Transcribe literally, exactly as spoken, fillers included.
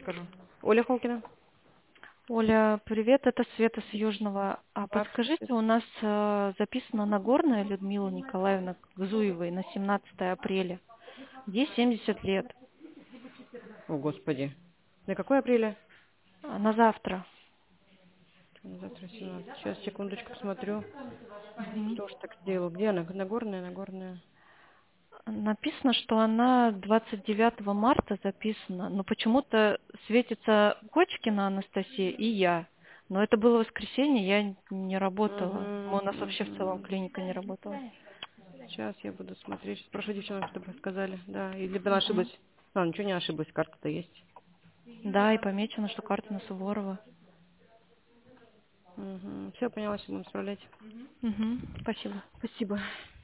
скажу. Оля Холкина. Оля, привет, это Света с Южного. А Да, подскажите, привет. у нас э, записана Нагорная Людмила Николаевна Гзуевой на семнадцатое апреля. Ей семьдесят лет. О, Господи. На какое апреля? А, На завтра. На завтра семнадцать. Сейчас, секундочку, посмотрю. Мгм. Кто ж так сделал? Где она? Нагорная, Нагорная. Написано, что она двадцать девятого марта записана, но почему-то светится Кочкина Анастасия и я. Но это было воскресенье, я не работала. Угу, Мы- У нас вообще в целом угу. клиника не работала. Сейчас я буду смотреть. Прошу девчонок, чтобы сказали. Да, и либо она Мгм. ошиблась. А, ничего не ошиблась, карта-то есть. Да, и помечено, что карта на Суворова. Угу. Все, поняла, что будем справлять. Мгм. Спасибо. Спасибо.